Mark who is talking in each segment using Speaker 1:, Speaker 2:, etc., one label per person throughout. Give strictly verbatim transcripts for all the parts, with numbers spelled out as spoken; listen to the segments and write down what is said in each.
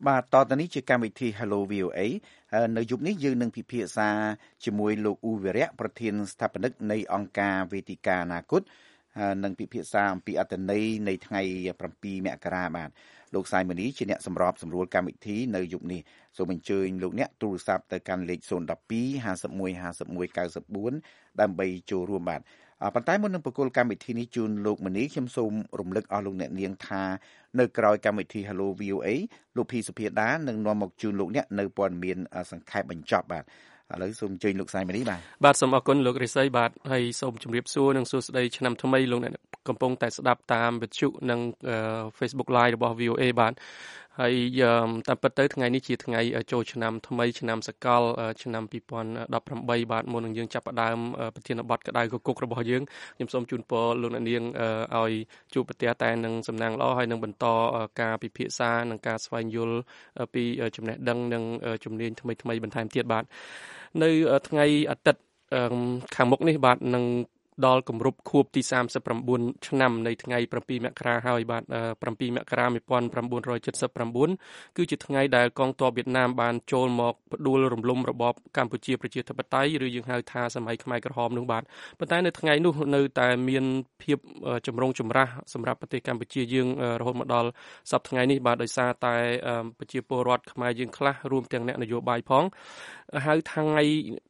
Speaker 1: បាទតទៅនេះជាកម្មវិធី Hello វី អូ អេ នៅយប់នេះយើងនឹងពិភាក្សាជាមួយលោកអ៊ូវីរៈប្រធានស្ថាបនិកនៃអង្គការវេទិកាអនាគតនឹងពិភាក្សាអំពីអត្ថន័យនៃថ្ងៃ7មករាបាទលោកសាយមនីជាអ្នកសម្របសម្រួលកម្មវិធីនៅយប់នេះសូមអញ្ជើញលោកអ្នកទូរស័ព្ទទៅកាន់លេខศูนย์ หนึ่ง สอง ห้า หนึ่ง ห้า หนึ่ง เก้า สี่ ដើម្បីចូលរួមបាទប៉ុន្តែមុននឹងបកគលកម្មវិធីនេះជូនលោកមនីខ្ញុំសូមរំលឹកអស់លោកអ្នកនាងថានៅក្រៅកម្មវិធី Hello វី អូ អេ លោកភីសុភាដានឹងនាំមកជូនលោកអ្នកនៅព័ត៌មានសង្ខេបបញ្ចប់បាទឥឡូវសូមអញ្ជើញលោកសាយមនីបាទ
Speaker 2: បាទសូមអរគុណលោករិស័យបាទហើយសូមជម្រាបសួរនិងសួស្តីឆ្នាំថ្មីលោកអ្នកកំពុងតែស្ដាប់តាមវិទ្យុនិង Facebook Live របស់ វី អូ អេ បាទហើយតាមពិតទៅថ្ងៃនេះជាថ្ងៃចូលឆ្នាំថ្មីឆ្នាំសកលឆ្នាំពីរពាន់ដប់ប្រាំបីបាទមុននឹងយើងចាប់ផ្ដើមប្រធានបទក្តៅកគុករបស់យើងខ្ញុំសូមជូនពរលោកអ្នកនាងឲ្យជួបប្រទះតែនឹងសំណាងល្អហើយនឹងបន្តការពិភាក្សានិងការស្វែងយល់ពីចំណេះដឹងនិងជំនាញថ្មីៗបន្ថែមទៀតបាទនៅថ្ងៃអាទិត្យខាងមុខនេះបាទនឹងដល់គម្រប់ខួបទីសាមសិបប្រាំបួនឆ្នាំនៃថ្ងៃ7មករាហើយបាទ7មករា១៩៧៩គឺជាថ្ងៃដែលកងទ័ពវៀតណាមបានចូលមកផ្ដួលរំលំរបបកម្ពុជាប្រជាធិបតេយ្យឬយើងហៅថាសម័យខ្មែរក្រហមនោះបាទប៉ុន្តែនៅថ្ងៃនោះនៅតែមានភាពចម្រុងចម្រាស់សម្រាប់ប្រទេសកម្ពុជាយើងរហូតមកដល់សប្តាហ៍ថ្ងៃនេះបាទដោយសារតែប្រជាពលរដ្ឋខ្មែរយើងខ្លះរួមទាំងអ្នកនយោបាយផងហៅថ្ងៃ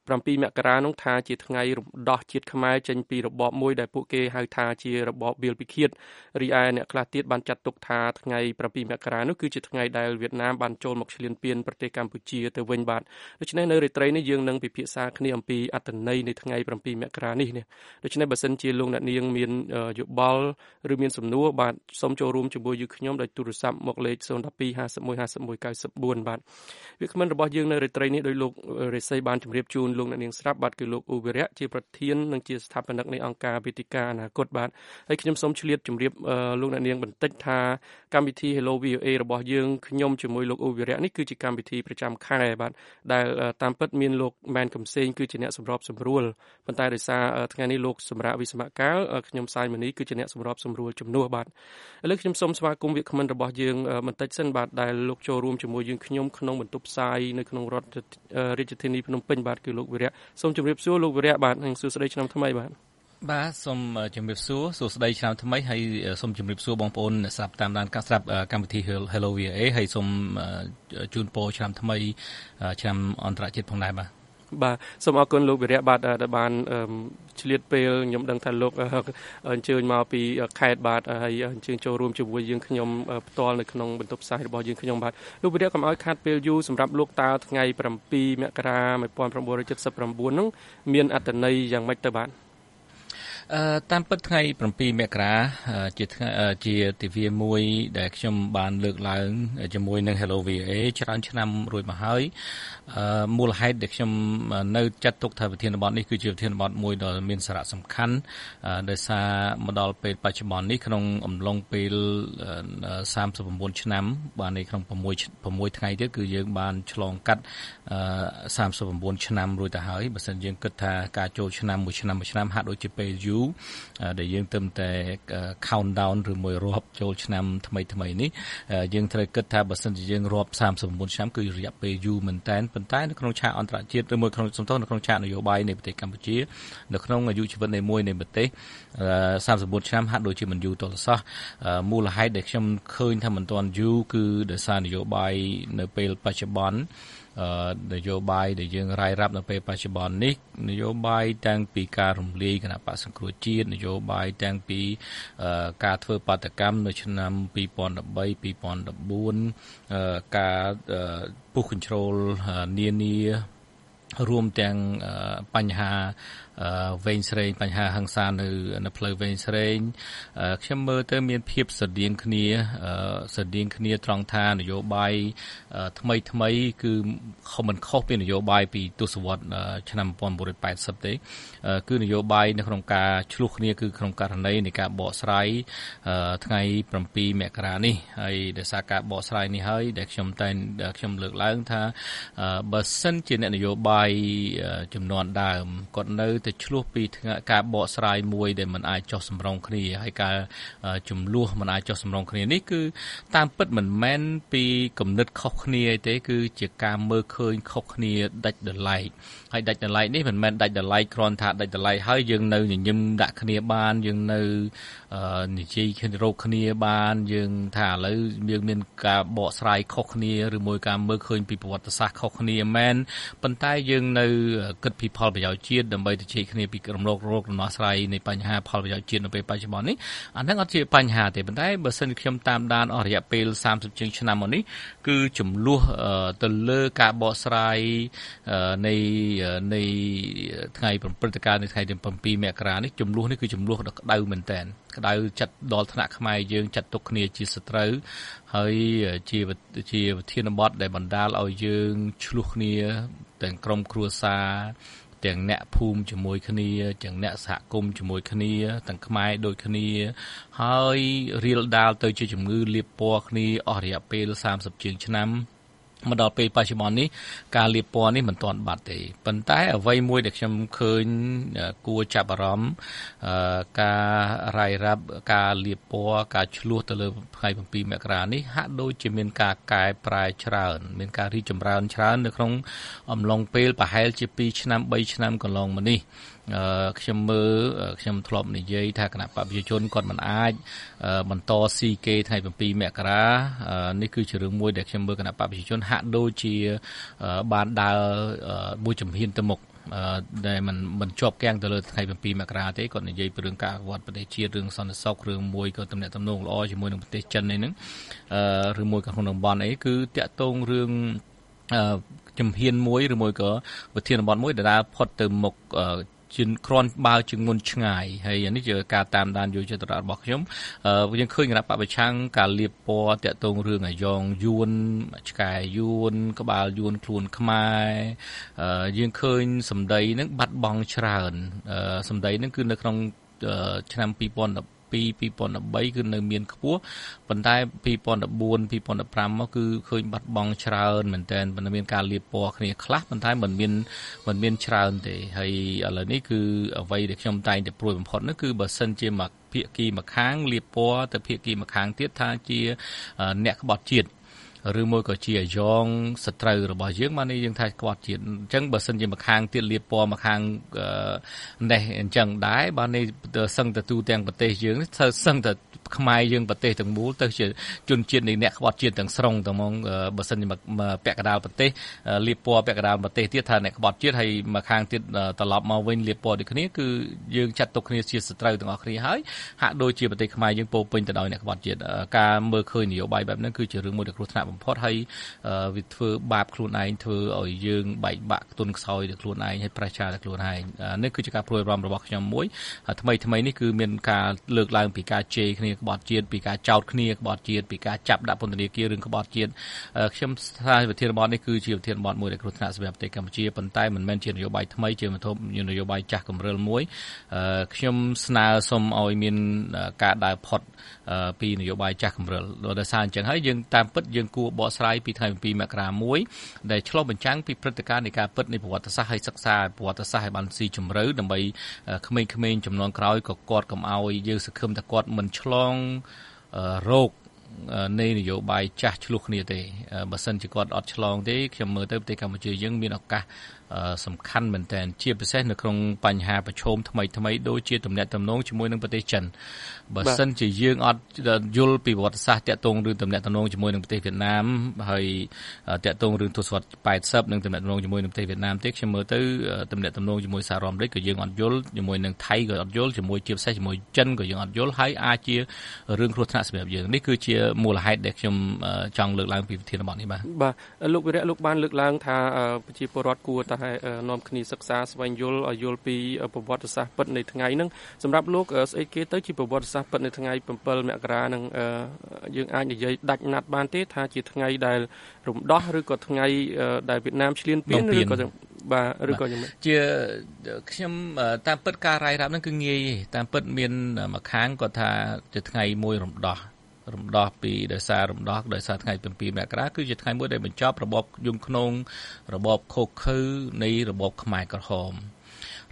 Speaker 2: 7មករានោះថាជាថ្ងៃរំដោះជាតិខ្មែរចេញពីរបបមួយដែលពួកគេហៅថាជារបបវាលពិឃាតរីឯអ្នកខ្លះទៀតបានចាត់ទុកថាថ្ងៃ7មករានោះគឺជាថ្ងៃដែលវៀតណាមបានចូលមកឈ្លានពានប្រទេសកម្ពុជាទៅវិញបាទដូច្នេះនៅរាត្រីនេះយើងនឹងពិភាក្សាគ្នាអំពីអត្ថន័យនៃថ្ងៃ7មករានេះដូច្នេះបើសិនជាលោកអ្នកនាងមានយោបល់ឬមានសំណួរបាទសូមចូលរួមជាមួយយើងខ្ញុំដោយទូរស័ព្ទមកលេខศูนย์ หนึ่ง สอง ห้า หนึ่ง ห้า หนึ่ง เก้า สี่ បាទវាគ្មិនរបស់យើងនៅរាត្រីនេះដោយលោករិស័យបានជម្រាបជូនលោកអ្នកនាងស្រាប់បាទគឺលោកអ៊ូវីរៈជាប្រធាននិងជាស្ថាបនិកនៃអង្គការវេទិកាអនាគតបាទហើយខ្ញុំសូមឆ្លៀតជម្រាបលោកអ្នកនាងបន្តិចថាកម្មវិធី Hello វី អូ អេ របស់យើងខ្ញុំជាមួយលោកអ៊ូវីរៈនេះគឺជាកម្មវិធីប្រចាំខែបាទដែលតាមពិតមានលោកម៉ែនកំសែងគឺជាអ្នកសម្របសម្រួលប៉ុន្តែដោយសារថ្ងៃនេះលោកសម្រាប់វិស្មកាលខ្ញុំសាយមនីគឺជាអ្នកសម្របសម្រួលជំនួសបាទឥឡូវខ្ញុំសូមស្វាគមន៍វាគ្មិនរបស់យើងបន្តិចសិនបាទដែលលោកចូលរួមជាមួយយើងខ្ញុំក្នុងបន្ទប់ផ្សាយនៅក្នុងរដ្ឋរាជធានីភ្នំពេញបាទគឺលោកវីរៈសូមជម្រាបសួរលោកវីរៈបាទនិងសួស្តីឆ្នាំថ្មីបាទ
Speaker 3: បាទសូមជម្រាបសួរសួស្តីឆ្នាំថ្មីហើយសូមជម្រាបសួរបងប្អូនអ្នកស្ដាប់តាមដានការស្ដាប់កម្មវិធី Hello វី អូ អេ ហើយសូមជូនពរឆ្នាំថ្មីឆ្នាំអន្តរជាតិផងដែរបាទ
Speaker 2: បាទសូមអរគុណលោកវីរៈបាទដែលបានឆ្លៀតពេលខ្ញុំដឹងថាលោកអញ្ជើញមកពីខេត្តបាទហើយអញ្ជើញចូលរួមជាមួយយើងខ្ញុំផ្ទាល់នៅក្នុងបន្ទប់ផ្សាយរបស់យើងខ្ញុំបាទលោកវីរៈកុំឲ្យខាតពេលយូរសម្រាប់លោកតើថ្ងៃ7មករា១៩៧៩នោះមានអត្ថន័យយ៉ាងម៉េចទៅបាទ
Speaker 3: អឺតាមពិតថ្ងៃ7មករាជាជាទិវាមួយដែលខ្ញុំបានលើកឡើងជាមួយនឹង Hello វី អូ អេ ច្រើនឆ្នាំរួចមកហើយអឺមូលហេតុដែលខ្ញុំនៅចាត់ទុកថាប្រធានបទនេះគឺជាប្រធានបទមួយដ៏មានសារៈសំខាន់ដោយសារមកដល់ពេលបច្ចុប្បន្ននេះក្នុងអំឡុងពេលសាមសិប៩ឆ្នាំបាននៅក្នុង6 6ថ្ងៃទៀតគឺយើងបានឆ្លងកាត់សាមសិប៩ឆ្នាំរួចទៅហើយបើសិនយើងគិតថាការចូលឆ្នាំមួយឆ្នាំមួយឆ្នាំហាក់ដូចជាពេលយូរដែលយើងទៅតែ count down ឬមួយរាប់ចូលឆ្នាំថ្មីថ្មីនេះយើងត្រូវគិតថាបើសិនជាយើងរាប់សាមសិប៩ឆ្នាំគឺរយៈពេលយូរមែនតើប៉ុន្តែនៅក្នុងឆាកអន្តរជាតិឬមួយក្នុងសំទោសនៅក្នុងឆាកនយោបាយនៃប្រទេសកម្ពុជានៅក្នុងអាយុជីវិតនៃមួយនៃប្រទេសសាមសិប៤ឆ្នាំហាក់ដូចជាមិនយូរតលសោះមូលហេតុដែលខ្ញុំឃើញថាមិនទាន់យូរគឺដោយសារនយោបាយនៅពេលបច្ចុប្បន្ននយោបាយដែលយើងរាយរាប់នៅពេលបច្ចុប្បន្ននេះនយោបាយតាំងពីការរំលាយគណៈបក្សសង្គ្រោះជាតិនយោបាយតាំងពីការធ្វើបាតកម្មនៅឆ្នាំពីរពាន់ដប់បី ពីរពាន់ដប់បួនការពុះ control នានារួមទាំងបញ្ហាវែងស្រេងបញ្ហាហិង្សានៅនៅផ្លូវវែងស្រេងខ្ញុំមើលទៅមានភាពស្រដៀងគ្នាស្រដៀងគ្នាត្រង់ថានយោបាយថ្មីថ្មីគឺខុសមិនខុសពីនយោបាយពីទសវត្សរ៍ឆ្នាំmột nghìn chín trăm tám mươiទេគឺនយោបាយនៅក្នុងការឆ្លោះគ្នាគឺក្នុងករណីនៃការបកស្រាយថ្ងៃ7មករានេះហើយដោយសារការបកស្រាយនេះហើយដែលខ្ញុំតែខ្ញុំលើកឡើងថាបើសិនជាអ្នកនយោបាយចំនួនដើមគាត់នៅតែឆ្លោះពីការបកស្រាយមួយដែលមិនអាចចោះសម្រុងគ្នាហើយការចំនួនមិនអាចចោះសម្រុងគ្នានេះគឺតាមពិតមិនមែនពីគំនិតខុសគ្នាទេគឺជាការមើលឃើញខុសគ្នាដាច់ដោយឡែកហើយដាច់ដោយឡែកនេះមិនមែនដាច់ដោយឡែកគ្រាន់ថាដាច់ដោយឡែកហើយយើងនៅញញឹមដាក់គ្នាបានយើងនៅនិយាយគ្នារកគ្នាបានយើងថាឥឡូវយើងមានការបកស្រាយខុសគ្នាឬមួយការមើលឃើញពីប្រវត្តិសាស្ត្រខុសគ្នាមែនប៉ុន្តែយើងនៅគិតពីផលប្រយោជន៍ជាតិដើម្បីទៅជែកគ្នាពីរំលងរោគដំណោះស្រាយនៃបញ្ហាផលប្រយោជន៍ជាតិនៅពេលបច្ចុប្បន្ននេះអាហ្នឹងអត់ជាបញ្ហាទេប៉ុន្តែបើសិនខ្ញុំតាមដានអស់រយៈពេលសាមសិបជាងឆ្នាំមកនេះគឺចំនួនទៅលើការបកស្រាយនៃនៃថ្ងៃព្រឹត្តិការណ៍នៅថ្ងៃទីbảyមករានេះចំនួននេះគឺចំនួនដ៏ក្តៅមែនតើក្តៅចាត់ដល់ថ្នាក់ខ្មែរយើងចាត់ទុកគ្នាជាសត្រូវហើយជាជាវិធានបទដែលបណ្ដាលឲ្យយើងឆ្លោះគ្នាទាំងក្រុមគ្រួសារទាំងអ្នកភូមិជាមួយគ្នាទាំងអ្នកសហគមន៍ជាមួយគ្នាទាំងខ្មែរដូចគ្នាហើយរៀលដាលទៅជាជំងឺលាបពណ៌គ្នាអស់រយៈពេលសាមសិបជាងឆ្នាំមកដល់ពេលបច្ចុប្បន្ននេះការលាបពណ៌នេះមិនទាន់បាត់ទេប៉ុន្តែអ្វីមួយដែលខ្ញុំឃើញគួរចាប់អារម្មណ៍ការរាយរាប់ការលាបពណ៌ការឆ្លោះទៅលើថ្ងៃbảyមករានេះហាក់ដូចជាមានការកែប្រែច្រើនមានការរីកចម្រើនច្រើននៅក្នុងអំឡុងពេលប្រហែលជាពីរឆ្នាំបីឆ្នាំកន្លងមកនេះខ្ញុំមើលខ្ញុំធ្លាប់និយាយថាគណៈបព្វជិជនគាត់មិនអាចបន្តស៊ីគេថ្ងៃbảyមករានេះគឺជារឿងមួយដែលខ្ញុំមើលគណៈបព្វជិជនហាក់ដូចជាបានដើរមួយជំហានទៅមុខដែលមិនមិនជាប់គាំងទៅលើថ្ងៃbảyមករាទេគាត់និយាយពីរឿងការអភិវឌ្ឍប្រទេសជាតិរឿងសន្តិសុខរឿងមួយក៏ទំនាក់ទំនងល្អជាមួយនឹងប្រទេសចិននេះហ្នឹងឬមួយក៏ក្នុងតំបន់អីគឺតាក់ទងរឿងជំហានមួយឬមួយក៏វិធានបទមួយដែលដើរផុតទៅមុខជាគ្រាន់បើជាងមុនឆ្ងាយហើយនេះជាការតាមដានយោចិត្តរបស់ខ្ញុំយើងឃើញគណៈបព្វឆាំងការលាបពណ៌តាក់ទងរឿងអាយ៉ងយួនឆ្កែយួនក្បាលយួនខ្លួនខ្មែរយើងឃើញសម្ដីហ្នឹងបាត់បង់ច្រើនសម្ដីហ្នឹងគឺនៅក្នុងឆ្នាំពីរពាន់ដប់ពីរ ពីរពាន់ដប់បីគឺនៅមានខ្ពស់ប៉ុន្តែពីរពាន់ដប់បួន ពីរពាន់ដប់ប្រាំមកគឺឃើញបាត់បង់ច្រើនមែនតើប៉ុន្តែមានការលាបពណ៌គ្នាខ្លះប៉ុន្តែមិនមានមិនមានច្រើនទេហើយឥឡូវនេះគឺអ្វីដែលខ្ញុំតែងតែព្រួយបំផុតនោះគឺបើសិនជាមកភាគីម្ខាងលាបពណ៌ទៅភាគីម្ខាងទៀតថាជាអ្នកក្បត់ជាតិឬមួយក៏ជាអាយ៉ងសត្រូវរបស់យើងបាននេះយើងថាក្បត់ជាតិអញ្ចឹងបើសិនជាម្ខាងទៀតលាបពណ៌ម្ខាងនេះអញ្ចឹងដែរបាននេះសឹងតែទូទាំងប្រទេសយើងនេះធ្វើសឹងតែខ្មែរយើងប្រទេសទាំងមូលទៅជាជនជាតិនៃអ្នកក្បត់ជាតិទាំងស្រុងតែហ្មងបើសិនជាពាក់កណ្ដាលប្រទេសលាបពណ៌ពាក់កណ្ដាលប្រទេសទៀតថាអ្នកក្បត់ជាតិហើយម្ខាងទៀតត្រឡប់មកវិញលាបពណ៌ដូចគ្នាគឺយើងចាត់ទុកគ្នាជាសត្រូវទាំងអស់គ្នាហើយហាក់ដូចជាប្រទេសខ្មែរយើងពោពេញទៅដោយអ្នកក្បត់ជាតិការមើលឃើញនយោបាយបែបហ្នឹងគឺជារឿងមួយដែលគ្រោះថ្នាក់បំផុតហើយវាធ្វើបាបខ្លួនឯងធ្វើឲ្យយើងបែកបាក់ខ្ទន់ខ្សោយទៅខ្លួនឯងហើយប្រឆាំងទៅខ្លួនឯងនេះគឺជាការព្រួយបារម្ភរបស់ខ្ញុំមួយថ្មីថ្មីនេះគឺមានការលើកឡើងពីការជេរគ្នាក្បត់ជាតិពីការចោទគ្នាក្បត់ជាតិពីការចាប់ដាក់ពន្ធនាគាររឿងក្បត់ជាតិខ្ញុំថាវិធានបទនេះគឺជាវិធានបទមួយដែលគ្រោះថ្នាក់សម្រាប់ប្រទេសកម្ពុជាប៉ុន្តែមិនមែនជានយោបាយថ្មីជានយោបាយចាស់កម្រិលមួយខ្ញុំស្នើសុំឲ្យមានការដើរផុតពីនយោបាយចាស់កម្រិលដោយសារអញ្ចឹងហើយយើងតាមពិតយើងគួរបកស្រាយពីថ្ងៃbảyមករាមួយដែលឆ្លុះបញ្ចាំងពីព្រឹត្តិការណ៍នៃការពិតនៃប្រវត្តិសាស្ត្រហើយសិក្សាប្រវត្តិសាស្ត្រឲ្យបានស៊ីជម្រៅដើម្បីក្មេងៗចំនួនក្រោយក៏គាត់កុំឲ្យយើងសង្ឃឹមថាគាត់មិនឆ្លងរោគនៃនយោបាយចាស់ឆ្លោះគ្នាទេបើសិនជាគាត់អត់ឆ្លងទេខ្ញុំមើលទៅប្រទេសកម្ពុជាយើងមានឱកាសសំខាន់មែនទែនជាពិសេសនៅក្នុងបញ្ហាប្រឈមថ្មីថ្មីដូចជាទំនាក់ទំនងជាមួយនឹងប្រទេសចិនបើសិនជាយើងអត់យល់ពីប្រវត្តិសាស្ត្រតាក់ទងរឿងទំនាក់ទំនងជាមួយនឹងប្រទេសវៀតណាមហើយតាក់ទងរឿងទសវត្សរ៍แปดสิบនឹងទំនាក់ទំនងជាមួយនឹងប្រទេសវៀតណាមទេខ្ញុំមើលទៅទំនាក់ទំនងជាមួយសហរដ្ឋអាមេរិកក៏យើងអត់យល់ជាមួយនឹងថៃក៏អត់យល់ជាមួយជាពិសេសជាមួយចិនក៏យើងអត់យល់ហើយអាចជារឿងគ្រោះថ្នាក់សម្រាប់យើងនេះគឺជាមូលហេតុដែលខ្ញុំចង់លើកឡើងពីវិធានបទនេះបាទ
Speaker 2: បាទលោកវិរៈលោកបានលើកឡើងថាប្រជាពលរដ្ឋគួរតែនាំគ្នាសិក្សាស្វែងយល់ឲ្យយល់ពីប្រវត្តិសាស្ត្រពិតនៃថ្ងៃហ្នឹងសម្រាប់លោកស្អីគេទៅជាប្រវត្តិសាស្ត្រពិតនៅថ្ងៃbảyមករាហ្នឹងយើងអាចនិយាយដាច់ណាត់បានទេថាជាថ្ងៃដែលរំដោះឬក៏ថ្ងៃដែលវៀតណាមឈ្លានពានឬក៏បាទឬក៏យ៉ាងម៉េច
Speaker 3: ជាខ្ញុំតាមពិតការរាយរាប់ហ្នឹងគឺងាយតាមពិតមានមួយខាងគាត់ថាជាថ្ងៃមួយរំដោះរំដោះពីដោយសាររំដោះដោយសារថ្ងៃbảyមករាគឺជាថ្ងៃមួយដែលបញ្ចប់របបយងខ្នងរបបខូខើនៃរបបខ្មែរក្រហមរ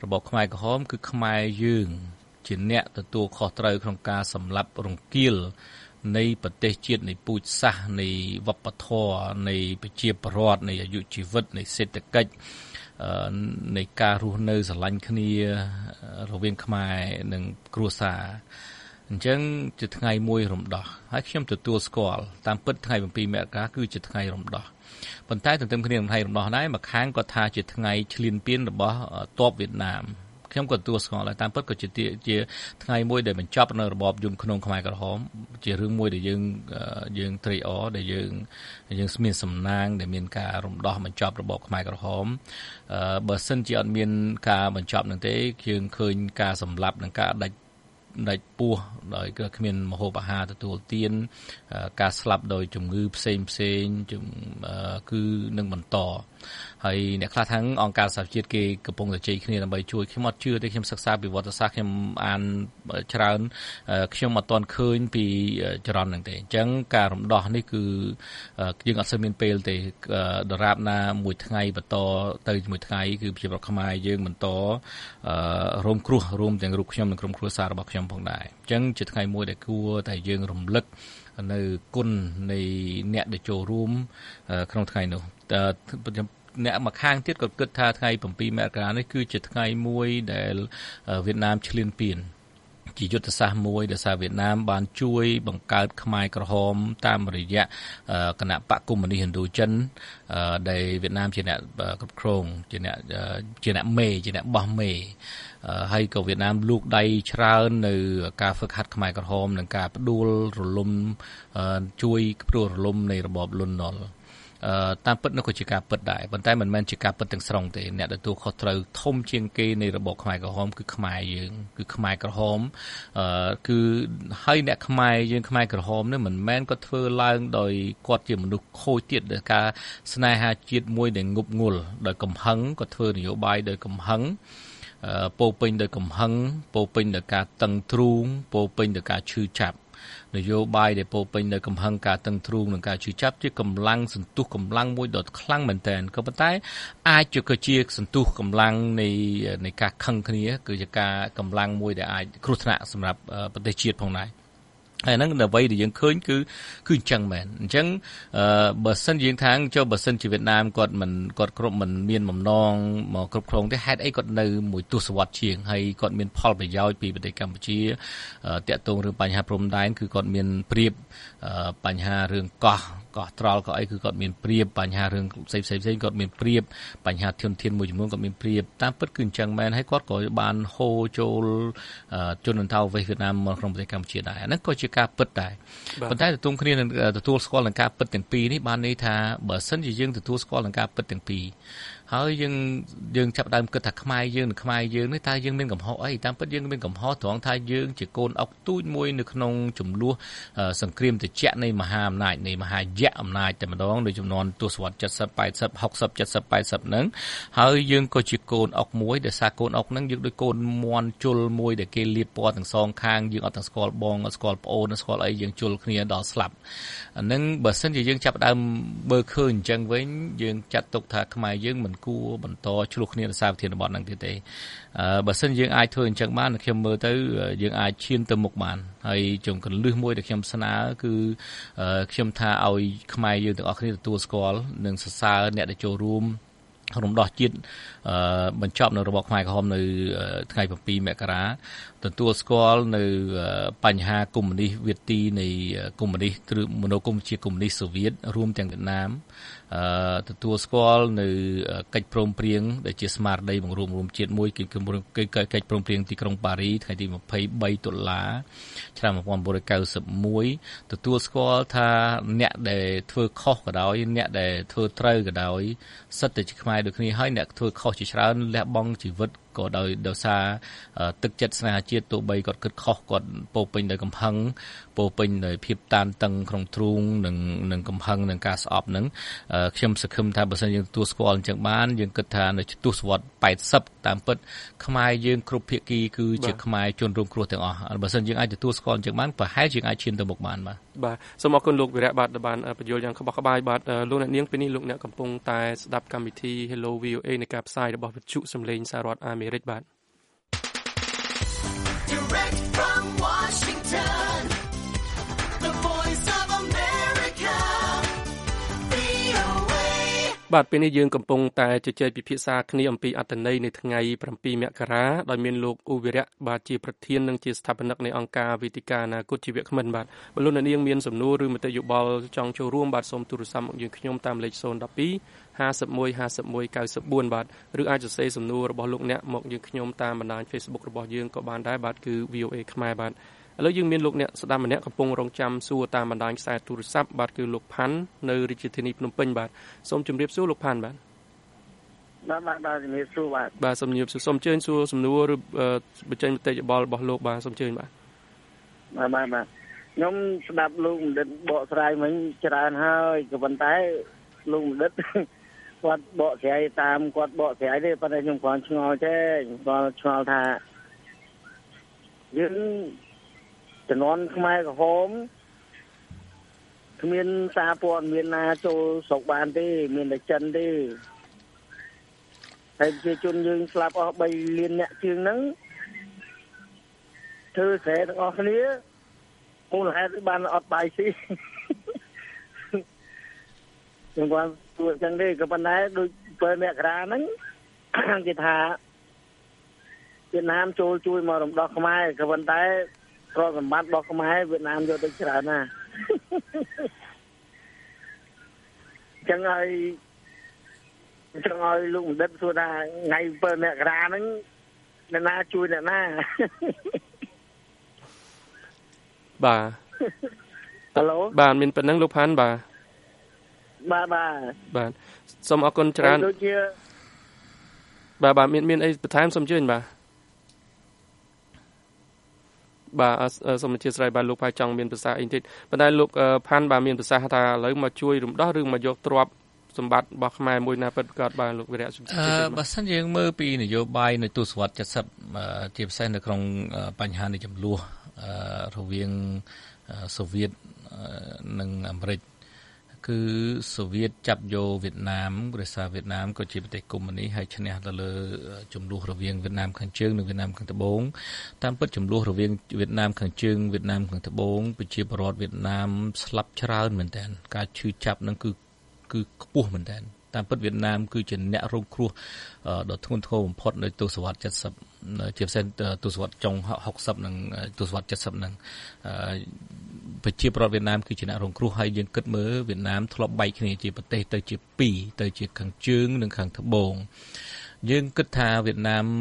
Speaker 3: របបខ្មែរក្រហមគឺខ្មែរយើងជាអ្នកទទួលខុសត្រូវក្នុងការសម្លាប់រង្គាលនៃប្រទេសជាតិនៃពូជសាសន៍នៃវប្បធម៌នៃប្រជាពលរដ្ឋនៃអាយុជីវិតនៃសេដ្ឋកិច្ចនៃការរស់នៅស្រឡាញ់គ្នារវាងខ្មែរនិងគ្រួសារអញ្ចឹងជាថ្ងៃមួយរំដោះហើយខ្ញុំទទួលស្គាល់តាមពិតថ្ងៃbảyមករាគឺជាថ្ងៃរំដោះប៉ុន្តែទន្ទឹមគ្នានឹងថ្ងៃរំដោះដែរមួយខាងក៏ថាជាថ្ងៃឈ្លានពានរបស់ទ័ពវៀតណាមខ្ញុំក៏ទទួលស្គាល់ដែរតាមពិតក៏ជាជាថ្ងៃមួយដែលបញ្ចប់នៅរបបយន្តក្នុងខ្មែរក្រហមជារឿងមួយដែលយើងយើងត្រេកអរដែលយើងយើងមានសំណាងដែលមានការរំដោះបញ្ចប់របបខ្មែរក្រហមបើសិនជាអត់មានការបញ្ចប់នឹងទេយើងឃើញការសម្លាប់និងការដាច់ដាច់ពោះដោយគ្មានមហូបអាហារទទួលទានការស្លាប់ដោយជំងឺផ្សេងផ្សេងគឺនឹងបន្តហើយអ្នកខ្លះថាអង្គការសហជីវជាតិគេកំពុងតែជ័យគ្នាដើម្បីជួយខ្ញុំអត់ជឿទេខ្ញុំសិក្សាពីវត្តសាស្ត្រខ្ញុំអានច្រើនខ្ញុំអត់ទាន់ឃើញពីចរន្តហ្នឹងទេអញ្ចឹងការរំដោះនេះគឺយើងអត់សូវមានពេលទេដរាបណាមួយថ្ងៃបន្តទៅមួយថ្ងៃគឺប្រជាប្រដ្ឋខ្មែរយើងបន្តរងគ្រោះរួមទាំងរូបខ្ញុំនិងក្រុមគ្រួសាររបស់ខ្ញុំផងដែរអញ្ចឹងជាថ្ងៃមួយដែលគួរតែយើងរំលឹកនៅគុណនៃអ្នកដែលចូលរួមក្នុងថ្ងៃនោះអ្នកមកខាងទៀតក៏គិតថាថ្ងៃbảyមករានេះគឺជាថ្ងៃមួយដែលវៀតណាមឈ្លានពានជាយុទ្ធសាស្ត្រមួយដែលសារវៀតណាមបានជួយបង្កើតខ្មែរក្រហមតាមរយៈគណៈបកកុម្មុយនីសឥណ្ឌូចិនដែលវៀតណាមជាអ្នកគ្រប់គ្រងជាអ្នកជាអ្នកមេជាអ្នកបោះមេហើយក៏វៀតណាមលូកដៃច្រើននៅការហ្វឹកហាត់ខ្មែរក្រហមនិងការផ្ដួលរលំជួយផ្ដួលរលំនៃរបបលន់នល់តាមពិតនោះក៏ជាការពិតដែរប៉ុន្តែមិនមែនជាការពិតទាំងស្រុងទេអ្នកទទួលខុសត្រូវធំជាងគេនៃរបបខ្មែរក្រហមគឺខ្មែរយើងគឺខ្មែរក្រហមគឺហើយអ្នកខ្មែរយើងខ្មែរក្រហមនេះមិនមែនគាត់ធ្វើឡើងដោយគាត់ជាមនុស្សខូចទៀតដោយការស្នេហាជាតិមួយដែលងប់ងល់ដោយកំហឹងគាត់ធ្វើនយោបាយដោយកំហឹងពោពេញដោយកំហឹងពោពេញដោយការតឹងទ្រូងពោពេញដោយការឈឺចាប់នយោបាយដែលពោពេញដោយកំហឹងការតឹងទ្រូងនិងការឈឺចាប់ជាកម្លាំងសន្ទុះកម្លាំងមួយដ៏ខ្លាំងមែនទែនក៏ប៉ុន្តែអាចជាក៏ជាសន្ទុះកម្លាំងនៃនៃការខឹងគ្នាគឺជាការកម្លាំងមួយដែលអាចគ្រោះថ្នាក់សម្រាប់ប្រទេសជាតិផងដែរហើយហ្នឹងអ្វីដែលយើងឃើញគឺគឺអញ្ចឹងមែនអញ្ចឹងបើសិនយើងថាចុះបើសិនជាវៀតណាមគាត់មិនគាត់គ្រប់មិនមានបំណងមកគ្រប់គ្រងទេហេតុអីគាត់នៅមួយទសវត្សរ៍ជាងហើយគាត់មានផលប្រយោជន៍ពីប្រទេសកម្ពុជាតាក់ទងរឿងបញ្ហាព្រំដែនគឺគាត់មានព្រៀបបញ្ហារឿងកោះកោះត្រល់ក៏អីគឺគាត់មានព្រៀបបញ្ហារឿងផ្សេងផ្សេងផ្សេងគាត់មានព្រៀបបញ្ហាធនធានមួយចំនួនគាត់មានព្រៀបតាមពិតគឺអញ្ចឹងមែនហើយគាត់ក៏បានហូរចូលជនអន្តោប្រវេសន៍វៀតណាមមកក្នុងប្រទេសកម្ពុជាដែរអាហ្នឹងក៏ជាការពិតដែរប៉ុន្តែទន្ទឹមគ្នានឹងទទួលស្គាល់នឹងការពិតទាំងពីរនេះបានន័យថាបើសិនជាយើងទទួលស្គាល់នឹងការពិតទាំងពីរហើយយើងយើងចាប់ដើមគិតថាខ្មែរយើងនិងខ្មែរយើងនេះតើយើងមានកំហុសអីតាមពិតយើងមានកំហុសត្រង់ថាយើងជាកូនអុកទូចមួយនៅក្នុងចំនួនសង្គ្រាមត្រជាក់នៃមហាអំណាចនៃមហាយៈអំណាចតែម្ដងនៅចំនួនទសវត្សរ៍七十 八十 หกสิบ เจ็ดสิบ แปดสิบហ្នឹងហើយយើងក៏ជាកូនអុកមួយដែលសារកូនអុកហ្នឹងយើងដូចកូនមន់ជុលមួយដែលគេលាបពណ៌ទាំងសងខាងយើងអត់ទាំងស្គាល់បងអត់ស្គាល់ប្អូនអត់ស្គាល់អីយើងជុលគ្នាដល់ស្លាប់អាហ្នឹងបើសិនជាយើងចាប់ដើមបើឃើញអញ្ចឹងវិញយើងចាត់ទុកថាខ្មែរយើងមិនគួរបន្តឆ្លោះគ្នាដោយសារវិធានបទហ្នឹងទៀតទេបើសិនយើងអាចធ្វើអញ្ចឹងបានខ្ញុំមើលទៅយើងអាចឈានទៅមុខបានហើយជុំកន្លឹះមួយដែលខ្ញុំស្នើគឺខ្ញុំថាឲ្យខ្មែរយើងទាំងអស់គ្នាទទួលស្គាល់និងសរសើរអ្នកដែលចូលរួមរំដោះជាតិបញ្ចប់នៅរបបខ្មែរក្រហមនៅថ្ងៃbảyមករាទទួលស្គាល់នៅបញ្ហាកុម្មុយនីសវៀតទីនៃកុម្មុយនីសឬមនោគមវិជ្ជាកុម្មុយនីសសូវៀតរួមទាំងវៀតណាមទទួលស្គាល់នៅកិច្ចព្រមព្រៀងដែលជាស្មារតីបង្រួមរួមជាតិមួយគឺកិច្ចព្រមព្រៀងទីក្រុងប៉ារីថ្ងៃទីยี่สิบสามតុលាឆ្នាំnineteen ninety-oneទទួលស្គាល់ថាអ្នកដែលធ្វើខុសក៏ដោយអ្នកដែលធ្វើត្រូវក៏ដោយសិតតែជាខ្មែរដូចគ្នាហើយអ្នកធ្វើខុសជាច្រើនលះបង់ជីវិតក៏ដោយដោយសារទឹកចិត្តស្នេហាជាតិទោះបីគាត់គិតខុសគាត់ពោពេញដោយកំហឹងពោពេញដោយភាពតានតឹងក្នុងទ្រូងនិងនិងកំហឹងនិងការស្អប់នឹងខ្ញុំសង្ឃឹមថាបើសិនយើងទទួលស្គាល់អញ្ចឹងបានយើងគិតថានៅទសវត្សរ៍แปดสิบតាមពិតខ្មែរយើងគ្រប់ភាគីគឺជាខ្មែរជនរងគ្រោះទាំងអស់បើសិនយើងអាចទទួលស្គាល់អញ្ចឹងបានប្រហែលជាអាចឈានទៅមុខបានបាទ
Speaker 2: បាទសូមអរគុណលោកវីរៈបាទដែលបានបញ្យល់យ៉ាងក្បោះក្បាយបាទលោកអ្នកនាងពេលនេះលោកអ្នកកំពុងតែស្ដាប់កម្មវិធី Hello វី អូ เอ នៃការផ្សាយរបស់វិទ្យុសំឡេងសហរដ្ឋអាមេរិកបាទបាទពេលនេះយើងកំពុងតែជជែកពិភាក្សាគ្នាអំពីអត្ថន័យនៃថ្ងៃ7មករាដោយមានលោកឧវិរៈបាទជាប្រធាននិងជាស្ថាបនិកនៃអង្គការវេទិកាអនាគតជីវៈគ្មិនបាទបើលោកអ្នកនាងមានសំណួរឬមតិយោបល់ចង់ចូលរួមបាទសូមទូរស័ព្ទមកយើងខ្ញុំតាមលេខศูนย์ một hai ห้าสิบเอ็ด ห้าสิบเอ็ด เก้าสิบสี่បាទឬអាចសរសេរសំណួររបស់លោកអ្នកមកយើងខ្ញុំតាមបណ្ដាញ Facebook របស់យើងក៏បានដែរបាទគឺ វី អូ เอ ខ្មែរបាទឥឡូវយើងមានលោកអ្នកស្ដាប់ម្នាក់កំពុងរងចាំសួរតាមបណ្ដាញខ្សែទូរស័ព្ទបាទគឺលោកផាន់នៅរាជធានីភ្នំពេញបាទសូមជម្រាបសួរលោកផាន់បាទ
Speaker 4: បាទបាទបាទជំរាបសួរបាទ
Speaker 2: បាទសូមជម្រាបសួរសូមអញ្ជើញសួរសំណួរឬបញ្ចេញមតិយោបល់របស់លោកបាទសូមអញ្ជើញបាទ
Speaker 4: បាទបាទបាទខ្ញុំស្ដាប់លោកបណ្ឌិតបកស្រាយមិញច្រើនហើយក៏ប៉ុន្តែលោកបណ្ឌិតគាត់បកស្រាយតាមគាត់បកស្រាយទេប៉ុន្តែខ្ញុំគ្រាន់ឆ្ងល់ទេគាត់ឆ្ងល់ថាយើងជំនាន់ខ្មែរក្រហមគ្មានសារព័ត៌មានណាចូលស្រុកបានទេមានតែចិនទេហើយប្រជាជនយើងស្លាប់អស់បីលានអ្នកជាងហ្នឹងធ្វើស្រែទាំងអស់គ្នាមូលហេតុបានអត់បាយស៊ីខ្ញុំគាត់ទួចឹងទេក៏ប៉ុន្តែដូចពេលមករាហ្នឹងគេថាវៀតណាមចូលជួយមករំដោះខ្មែរក៏ប៉ុន្តែទ្រព្យសម្បត្តិរបស់ខ្មែរវៀតណាមយកទៅច្រើនណាស់ចឹងហើយចឹងឲ្យលោកបណ្ឌិតសួរថាថ្ងៃពេលមករាហ្នឹងអ្នកណាជួយអ្នកណា
Speaker 2: បាទ
Speaker 4: ហៅឡូ
Speaker 2: បាទមានប៉ុណ្ណឹងលោកផាន់បាទ
Speaker 4: បាទបាទ
Speaker 2: បាទសូមអរគុណច្រើន
Speaker 4: ដូចជា
Speaker 2: បាទបាទមានមានអីបន្ថែមសូមអញ្ជើញបាទបាទសូមអធិស្ឋានបាទលោកផាចង់មានប្រសាសន៍អីបន្តិចប៉ុន្តែលោកផាន់បាទមានប្រសាសន៍ថាឥឡូវមកជួយរំដោះឬមកយកទ្រព្យសម្បត្តិរបស់ខ្មែរមួយណាពិតប្រាកដបាទលោកវិរៈសុខចិត្ត
Speaker 3: អឺបើសិនយើងមើលពីនយោបាយនៅទសវត្សរ៍칠십ជាពិសេសនៅក្នុងបញ្ហានៃចំនួនរវាងសូវៀតនិងអាមេរិកគឺសូវៀតចាប់យកវៀតណាមដោយសារវៀតណាមក៏ជាប្រទេសកុម្មុយនីសហើយឈ្នះទៅលើចំនួនរវាងវៀតណាមខាងជើងនិងវៀតណាមខាងត្បូងតាមពិតចំនួនរវាងវៀតណាមខាងជើងវៀតណាមខាងត្បូងប្រជាពលរដ្ឋវៀតណាមស្លាប់ច្រើនមែនទែនការឈឺចាប់នឹងគឺគឺខ្ពស់មែនទែនតាមពិតវៀតណាមគឺជាអ្នករងគ្រោះដ៏ធ្ងន់ធ្ងរបំផុតនៅទសវត្សរ៍칠십ជាពិសេសទសវត្សរ៍ចុង60និងទសវត្សរ៍칠십ហ្នឹងប្រជាពលរដ្ឋវៀតណាមគឺជាអ្នករងគ្រោះហើយយើងគិតមើលវៀតណាមធ្លាប់បែកគ្នាជាប្រទេសទៅជាពីរទៅជាខាងជើងនិងខាងត្បូងយើងគិតថាវៀតណាម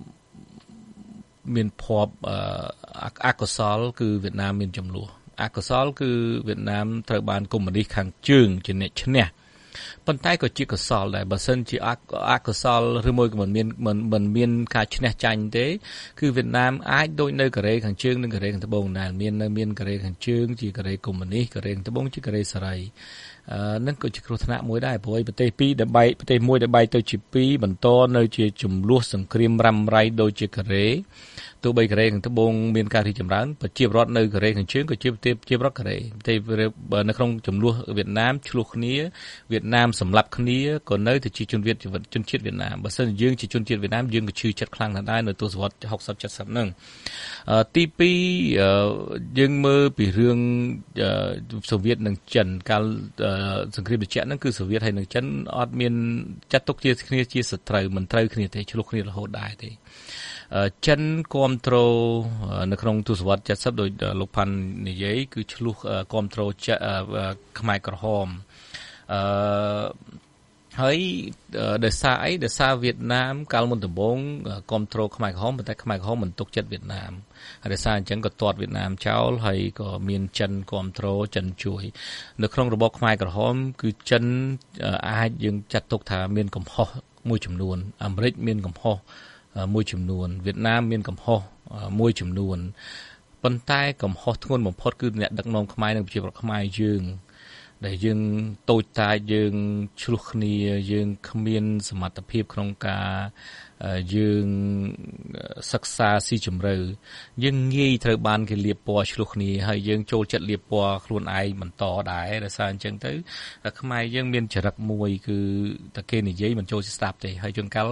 Speaker 3: មានភ័ព្វអកុសលគឺវៀតណាមមានចំនួនអកុសលគឺវៀតណាមត្រូវបានកុម្មុយនីសខាងជើងជាអ្នកឈ្នះប៉ុន្តែក៏ជាកុសលដែរបើសិនជាអកុសលឬមួយក៏មិនមានមិនមិនមានការឈ្នះចាញ់ទេគឺវៀតណាមអាចដូចនៅកូរ៉េខាងជើងនិងកូរ៉េខាងត្បូងដែរមាននៅមានកូរ៉េខាងជើងជាកូរ៉េកុម្មុយនីសកូរ៉េខាងត្បូងជាកូរ៉េសេរីអឺនឹងក៏ជាគ្រោះថ្នាក់មួយដែរព្រោះប្រទេសពីរដែលបែកប្រទេសមួយដែលបែកទៅជាពីរបន្តនៅជាចំនួនសង្គ្រាមរ៉ាំរ៉ៃដូចជាកូរ៉េទោះបីកូរ៉េខាងត្បូងមានការរីកចម្រើនប្រជាពលរដ្ឋនៅកូរ៉េខាងជើងក៏ជាប្រទេសជាប្រទេសកូរ៉េប្រទេសនៅក្នុងចំនួនវៀតណាមឆ្លោះគ្នាវៀតណាមសម្លាប់គ្នាក៏នៅតែជាជនវៀតជនជាតិវៀតណាមបើសិនជាយើងជាជនជាតិវៀតណាមយើងក៏ឈឺចិត្តខ្លាំងណាស់ដែរនៅទសវត្សរ៍60 칠십ហ្នឹងទីពីរយើងមើលពីរឿងសូវៀតនិងចិនកាលសង្គ្រាមត្រជាក់ហ្នឹងគឺសូវៀតហើយនិងចិនអត់មានចាត់ទុកជាគ្នាជាសត្រូវមិនត្រូវគ្នាទេឆ្លោះគ្នារហូតដែរទេចិនគ្រប់គ្រងនៅក្នុងទសវត្សរ៍칠십ដោយលោកផាន់និយាយគឺឆ្លោះគ្រប់គ្រងខ្មែរក្រហមអឺហើយដោយសារអីដោយសារវៀតណាមកាលមុនដំបូងគ្រប់គ្រងខ្មែរក្រហមប៉ុន្តែខ្មែរក្រហមមិនទុកចិត្តវៀតណាមហើយដោយសារអញ្ចឹងក៏ទាត់វៀតណាមចោលហើយក៏មានចិនគ្រប់គ្រងចិនជួយនៅក្នុងរបបខ្មែរក្រហមគឺចិនអាចយើងចាត់ទុកថាមានកំហុសមួយចំនួនអាមេរិកមានកំហុសមួយចំនួនវៀតណាមមានកំហុសមួយចំនួនប៉ុន្តែកំហុសធ្ងន់បំផុតគឺអ្នកដឹកនាំខ្មែរនិងប្រជាពលរដ្ឋខ្មែរយើងដែលយើងតូចតាចយើងឆ្លោះគ្នាយើងគ្មានសមត្ថភាពក្នុងការយើងសិក្សាស៊ីជម្រៅយើងងាយត្រូវបានគេលាបពណ៌ឆ្លោះគ្នាហើយយើងចូលចិត្តលាបពណ៌ខ្លួនឯងបន្តដែរដោយសារអញ្ចឹងទៅខ្មែរយើងមានចរិតមួយគឺតែគេនិយាយមិនចូលស្ដាប់ទេហើយជួនកាល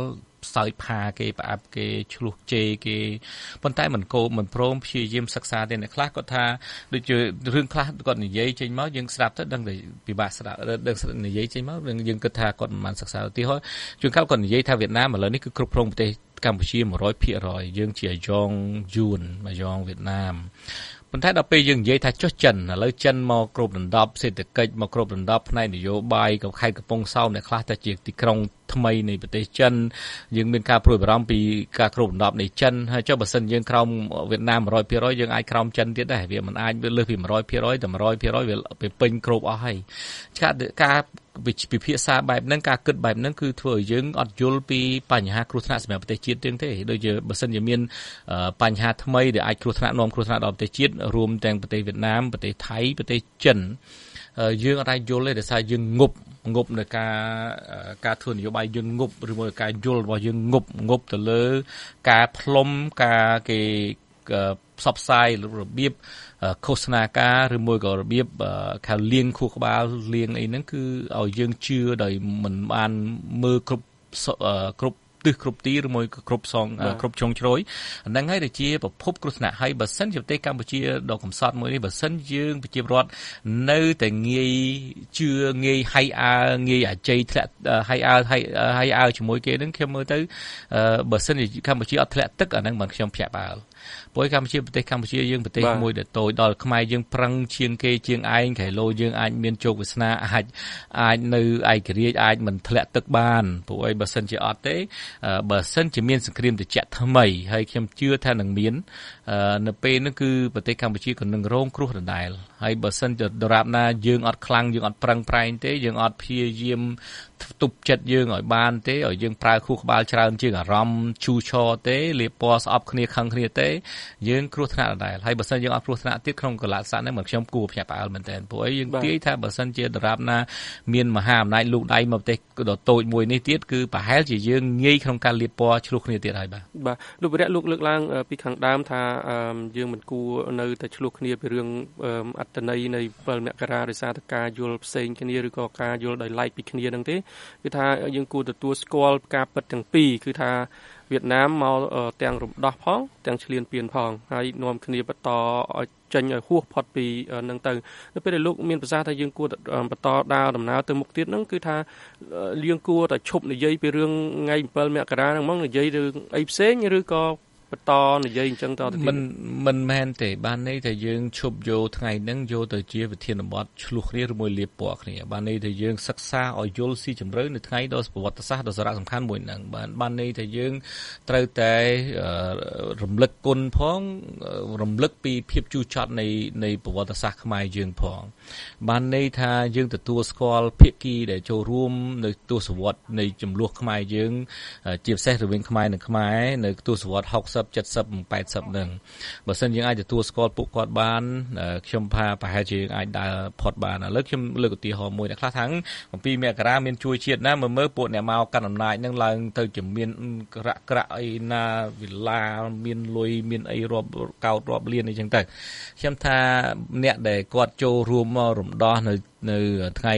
Speaker 3: សើចផាគេប្រអាប់គេឆ្លោះជេរគេប៉ុន្តែមិនកោមិនព្រមព្យាយាមសិក្សាទេអ្នកខ្លះគាត់ថាដូចជារឿងខ្លះគាត់និយាយចេញមកយើងស្ដាប់ទៅដឹងតែពិបាកស្ដាប់ដឹងនិយាយចេញមកយើងគិតថាគាត់មិនបានសិក្សាឧទាហរណ៍ជួនកាលគាត់និយាយថាវៀតណាមឥឡូវនេះគឺគ្រប់គ្រងប្រទេសកម្ពុជា one hundred percent យើងជាអាយ៉ងយួនអាយ៉ងវៀតណាមប៉ុន្តែដល់ពេលយើងនិយាយថាចុះចិនឥឡូវចិនមកគ្រប់ដណ្ដប់សេដ្ឋកិច្ចមកគ្រប់ដណ្ដប់ផ្នែកនយោបាយក៏ខេត្តកំពង់សោមអ្នកខ្លះតែជាទីក្រុងថ្មីនៃប្រទេសចិនយើងមានការព្រួយបារម្ភពីការគ្រប់ដណ្ដប់នៃចិនហើយចុះបើសិនយើងក្រោមវៀតណាម one hundred percent យើងអាចក្រោមចិនទៀតដែរវាមិនអាចលើសពី one hundred percent តែ one hundred percent វាពេញគ្រប់អស់ហើយការពិភាក្សាបែបហ្នឹងការគិតបែបហ្នឹងគឺធ្វើឲ្យយើងអត់យល់ពីបញ្ហាគ្រោះថ្នាក់សម្រាប់ប្រទេសជាតិទាំងទេដូចជាបើសិនជាមានបញ្ហាថ្មីដែលអាចគ្រោះថ្នាក់នាំគ្រោះថ្នាក់ដល់ប្រទេសជាតិរួមទាំងប្រទេសវៀតណាមប្រទេសថៃប្រទេសចិនយើងអត់អាចយល់ទេដោយសារយើងងប់ងប់នៅការការធ្វើនយោបាយយើងងប់ឬមួយការយល់របស់យើងងប់ងប់ទៅលើការផ្លុំការគេផ្សព្វផ្សាយរបៀបឃោសនាការឬមួយក៏របៀបខាងលៀងខួរក្បាលលៀងអីហ្នឹងគឺឲ្យយើងជឿដោយមិនបានមើលគ្រប់គ្រប់ទិសគ្រប់ទីឬមួយក៏គ្រប់សងគ្រប់ជ្រុងជ្រោយហ្នឹងហើយដែលជាប្រភពគ្រោះថ្នាក់ហើយបើសិនជាប្រទេសកម្ពុជាដ៏កំសត់មួយនេះបើសិនយើងប្រជាពលរដ្ឋនៅតែងាយជឿងាយហៃអើងាយអាជ័យធ្លាក់ហៃអើហៃហៃអើជាមួយគេហ្នឹងខ្ញុំមើលទៅបើសិនជាកម្ពុជាអត់ធ្លាក់ទឹកអាហ្នឹងមិនខ្ញុំភ្ញាក់ផ្អើលព្រោះកម្ពុជាប្រទេសកម្ពុជាយើងប្រទេសមួយដែលតូចដល់ខ្មែរយើងប្រឹងជាងគេជាងឯងក្រៃឡូយើងអាចមានជោគវាសនាអាចអាចនៅឯករាជ្យអាចមិនធ្លាក់ទឹកបានព្រោះអីបើសិនជាអត់ទេបើសិនជាមានសង្គ្រាមត្រជាក់ថ្មីហើយខ្ញុំជឿថានឹងមាននៅពេលនោះគឺប្រទេសកម្ពុជាក៏នឹងរងគ្រោះដដែលហើយបើសិនជាដរាបណាយើងអត់ខ្លាំងយើងអត់ប្រឹងប្រែងទេយើងអត់ព្យាយាមទប់ចិត្តយើងឲ្យបានទេឲ្យយើងប្រើខួរក្បាលច្រើនជាងអារម្មណ៍ឈូឆរទេលាបពណ៌ស្អប់គ្នាខឹងគ្នាទេយើងគ្រោះថ្នាក់ដដែលហើយបើសិនយើងអត់គ្រោះថ្នាក់ទៀតក្នុងកលៈស័កហ្នឹងមកខ្ញុំគួរភ្ញាក់ផ្អើលមែនទែនព្រោះអីយើងទាយថាបើសិនជាដរាបណាមានមហាអំណាចលោកដៃមកប្រទេសដ៏តូចមួយនេះទៀតគឺប្រហែលជាយើងងាយក្នុងការលាបពណ៌ឆ្លោះគ្នាទៀតហើយបាទ
Speaker 2: បាទលោកវិរៈលោកលើកឡើងពីខាងដើមថាយើងមិនគួរនៅតែឆ្លោះគ្នាពីរឿងអត្តន័យនៃbảyមករាដោយសារតែការយល់ផ្សេងគ្នាឬក៏ការយល់ដោយឡែកពីគ្នាហ្នឹងទេគឺថាយើងគួរទទួលស្គាល់ការពិតទាំងពីរគឺថាវៀតណាមមកទាំងរំដោះផងទាំងឈ្លានពានផងហើយនាំគ្នាបន្តឲ្យចេញឲ្យហួសផុតពីនឹងទៅនៅពេលដែលលោកមានប្រសាសន៍ថាយើងគួរបន្តដើរដំណើរទៅមុខទៀតហ្នឹងគឺថាយើងគួរតែឈប់និយាយពីរឿងថ្ងៃbảyមករាហ្នឹងហ្មងនិយាយរឿងអីផ្សេងឬក៏បន្តនិយាយអញ្ចឹងតទៅទៀត
Speaker 3: មិនមិនមែនទេបានន័យថាយើងឈប់យកថ្ងៃហ្នឹងយកទៅជាវិធានបទឆ្លោះគ្នាឬមួយលាបពណ៌គ្នាបានន័យថាយើងសិក្សាឲ្យយល់ស៊ីជម្រៅនៅថ្ងៃដ៏ប្រវត្តិសាស្ត្រដ៏សារៈសំខាន់មួយហ្នឹងបានបានន័យថាយើងត្រូវតែរំលឹកគុណផងរំលឹកពីភាពជូរចត់នៃនៃប្រវត្តិសាស្ត្រខ្មែរយើងផងបានន័យថាយើងទទួលស្គាល់ភាគីដែលចូលរួមនៅទសវត្សរ៍នៃចំនួនខ្មែរយើងជាពិសេសរវាងខ្មែរនិងខ្មែរនៅទសវត្សរ៍หกสิบ เจ็ดสิบ แปดสิบហ្នឹងបើសិនយើងអាចទទួលស្គាល់ពួកគាត់បានខ្ញុំថាប្រហែលជាយើងអាចដើរផុតបានឥឡូវខ្ញុំលើកឧទាហរណ៍មួយអ្នកខ្លះថាbảyមករាមានជួយជាតិណាមើលមើលពួកអ្នកមកកាន់អំណាចហ្នឹងឡើងទៅជាមានក្រាក់ក្រាក់អីណាវិឡាមានលុយមានអីរាប់កោតរាប់លានអីចឹងទៅខ្ញុំថាអ្នកដែលគាត់ចូលរួមមករំដោះនៅនៅថ្ងៃ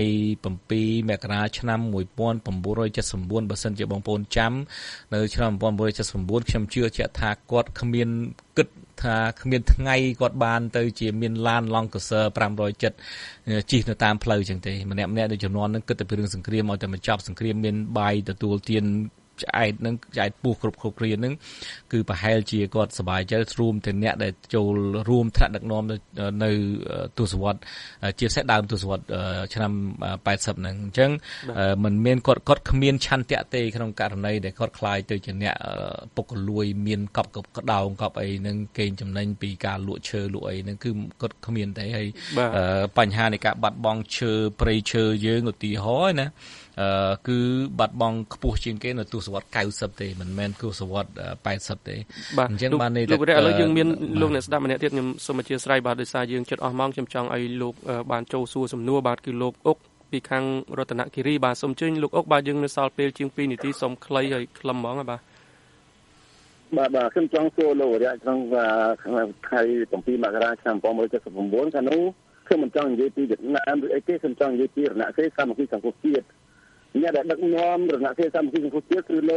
Speaker 3: bảyមករាឆ្នាំmột nghìn chín trăm七mươi chínបើសិនជាបងប្អូនចាំនៅឆ្នាំmột nghìn chín trăm七mươi chínខ្ញុំជឿជាក់ថាគាត់គ្មានគិតថាគ្មានថ្ងៃគាត់បានទៅជាមានឡានឡង់កសឺfive oh sevenជិះនៅតាមផ្លូវចឹងទេម្នាក់ម្នាក់នៅចំនួនហ្នឹងគិតតែពីរឿងសង្គ្រាមឲ្យតែបញ្ចប់សង្គ្រាមមានបាយទទួលទានឆ្អែតនឹងឆ្អែតពោះគ្រប់គ្រប់គ្រានឹងគឺប្រហែលជាគាត់សប្បាយចិត្តរួមទាំងអ្នកដែលចូលរួមថ្នាក់ដឹកនាំនៅទសវត្សរ៍ជាពិសេសដើមទសវត្សរ៍ឆ្នាំแปดสิบហ្នឹងអញ្ចឹងមិនមានគាត់គាត់គ្មានឆន្ទៈទេក្នុងករណីដែលគាត់ខ្លាយទៅជាអ្នកពុកលួយមានកប់កដោងកប់អីហ្នឹងកេងចំណេញពីការលក់ឈើលក់អីហ្នឹងគឺគាត់គ្មានទេហើយបញ្ហានៃការបាត់បង់ឈើព្រៃឈើយើងឧទាហរណ៍ណាអឺគឺបាត់បង់ខ្ពស់ជាងគេនៅទសវត្សរ៍九十ទេមិនមែនទសវត្សរ៍แปดสิบទេ
Speaker 2: អញ្ចឹងបាននេះលោកឥឡូវយើងមានលោកអ្នកស្ដាប់ម្នាក់ទៀតខ្ញុំសូមអធិស្ឋានបាទដោយសារយើងជិតអស់ម៉ោងខ្ញុំចង់ឲ្យលោកបានចូលសួរសំណួរបាទគឺលោកអុកពីខាងរតនគិរីបាទសូមអញ្ជើញលោកអុកបាទយើងនៅសល់ពេលជាងtwoនាទីសូមខ្លីហើយខ្លឹមហ្មងបាទ
Speaker 4: បាទបាទខ្ញុំចង់សួរលោករយៈក្នុងថ្ងៃbảyមករាឆ្នាំmột nghìn chín trăm七mươi chínខាងនោះខ្ញុំមិនចង់និយាយពីវៀតណាមឬអីទេខ្ញុំចង់និយាយពីរណសិរ្សសាមគ្គីសង្គមជាតិអ្នកដែលដឹកនាំរណសិរ្សសាមគ្គីសង្គមជាតិគឺលោក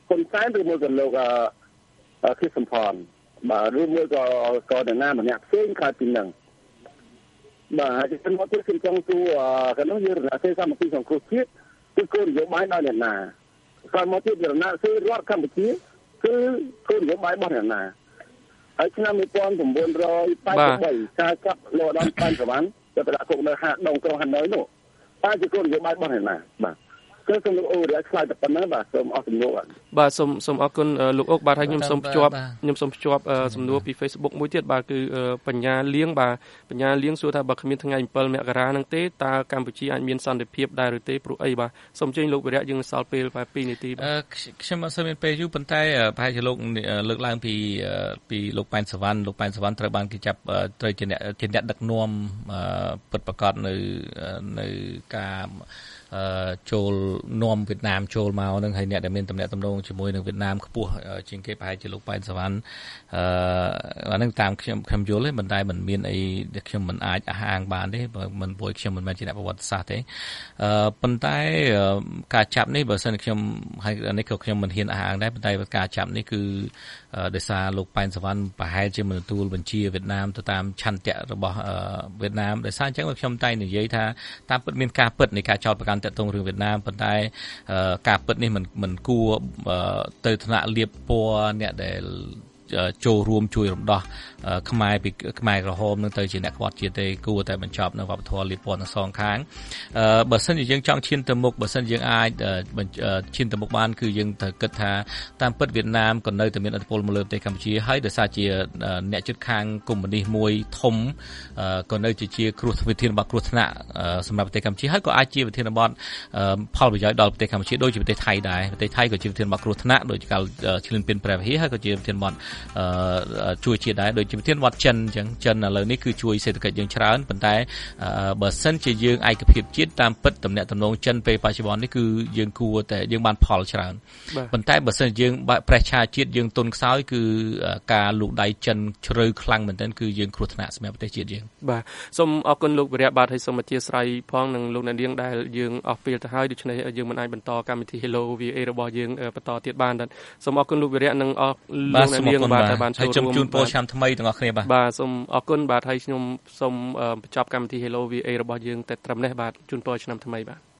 Speaker 5: คนซ้ายหรือมือกับเราก็คือสมพรบ่หรือมือก็ก็ในหน้ามันเนี่ยเส้นขาดปีหนึ่งบ่จะเป็นว่าที่สิ่งจงตัวกันต้องยืนนะเส้นสามัคคีของครูคิดคือคนโยบายได้เนี่ยนาสามัคคีเดี๋ยวนะซื้อรถข้ามไปชี้คือคนโยบายบ้านเนี่ยนาไอ้ชนะมีความสมบูรณ์รอยไปไปชาจับโลดอนปันสวรรค์จะเป็นละคงในหาดงตรงหันน้อยโน่ป้าจะคนโยบายบ้านเนี่ยนาบ่ก็สมโอเดี๋ยวคลายแต่ปัญหาบ่สมออกสมโนอ่ะ
Speaker 2: បាទសូមសូមអរគុណលោកអុកបាទហើយខ្ញុំសូមភ្ជាប់ខ្ញុំសូមភ្ជាប់សំណួរពី Facebook មួយទៀតបាទគឺបញ្ញាលៀងបាទបញ្ញាលៀងសួរថាបើគ្មានថ្ងៃ7មករាហ្នឹងទេតើកម្ពុជាអាចមានសន្តិភាពដែរឬទេព្រោះអីបាទសូមអញ្ជើញលោកវិរៈយើងសល់ពេលប្រហែលពីរនាទីបាទ
Speaker 3: ខ្ញុំអត់សូវមានពេលយូរប៉ុន្តែប្រហែលជាលោកលើកឡើងពីពីលោកប៉ែនសវណ្ណលោកប៉ែនសវណ្ណត្រូវបានគេចាប់ត្រូវជាអ្នកជាអ្នកដឹកនាំពិតប្រាកដនៅនៅការចូលនាំវៀតណាមចូលមកនឹងហើយអ្នកដែលមានតំណែងតំណងជាមួយនឹងវៀតណាមខ្ពស់ជាងគេប្រហែលជាលោកប៉ែនសវណ្ណអឺអានឹងតាមខ្ញុំខ្ញុំយល់ទេមិនតែមិនមានអីដែលខ្ញុំមិនអាចអះអាងបានទេបើមិនព្រោះខ្ញុំមិនមែនជាអ្នកប្រវត្តិសាស្ត្រទេអឺប៉ុន្តែការចាប់នេះបើសិនខ្ញុំហើយនេះក៏ខ្ញុំមិនហ៊ានអះអាងដែរប៉ុន្តែការចាប់នេះគឺដោយសារលោកប៉ែនសវណ្ណប្រហែលជាមិនទទួលបញ្ជាវៀតណាមទៅតាមឆន្ទៈរបស់វៀតណាមដោយសារអញ្ចឹងខ្ញុំតែនិយាយថាតាមពិតមានការពិតនៃការចោទប្រកាន់តรงរឿងវៀតណាមប៉ុន្តែការពិតនេះមិនមិនគួរទៅថ្នាក់លៀបពណ៌អ្នកដែលចូលរួមជួយរំដោះខ្មែរពីខ្មែរក្រហមនឹងទៅជាអ្នកខ្វាត់ជាតិទេគួរតែបញ្ចប់នៅវប្បធម៌លៀបពណ៌ទាំងសងខាងបើសិនជាយើងចង់ឈានទៅមុខបើសិនយើងអាចឈានទៅមុខបានគឺយើងត្រូវគិតថាតាមពិតវៀតណាមក៏នៅតែមានឥទ្ធិពលមកលើប្រទេសកម្ពុជាហើយដោយសារជាអ្នកជិតខាងកុម្មុយនីសមួយធំក៏នៅជាជាគ្រោះវិធានបទគ្រោះថ្នាក់សម្រាប់ប្រទេសកម្ពុជាហើយក៏អាចជាវិធានបទផលប្រយោជន៍ដល់ប្រទេសកម្ពុជាដូចជាប្រទេសថៃដែរប្រទេសថៃក៏ជាវិធានបទគ្រោះថ្នាក់ដូចកាលឈ្លានពានព្រះវិហារហើយក៏ជាវិធានបទជួយជាតិដែរដូចជាប្រធានវត្តចិនអញ្ចឹងចិនឥឡូវនេះគឺជួយសេដ្ឋកិច្ចយើងច្រើនប៉ុន្តែបើសិនជាយើងឯកភាពជាតិតាមពិតតំណែងតំណងចិនពេលបច្ចុប្បន្ននេះគឺយើងគួរតែយើងបានផលច្រើនប៉ុន្តែបើសិនយើងប្រេះឆាជាតិយើងទុនខ្សោយគឺការលូកដៃចិនជ្រៅខ្លាំងមែនទែនគឺយើងគ្រោះថ្នាក់សម្រាប់ប្រទេសជាតិយើង
Speaker 2: បាទសូមអរគុណលោកវិរៈបាទហើយសូមអធិស្ឋានផងនឹងលោកអ្នកនាងដែលយើងអស់ពេលទៅហើយដូច្នេះយើងមិនអាចបន្តកម្មវិធី Hello វី เอ របស់យើងបន្តទៀតបានដែរសូមអរគុណលោកវិរៈនិងអរលោកអ្នកនាងបាទដែលបានចូលរួម
Speaker 3: ជូនពរឆ្នាំថ្មីទាំងអស់គ្នាបាទ
Speaker 2: បាទសូមអរគុណបាទហើយខ្ញុំសូមបញ្ចប់កម្មវិធី Hello វី เอ របស់យើងតែត្រឹមនេះបាទជូនពរឆ្នាំថ្មីបាទ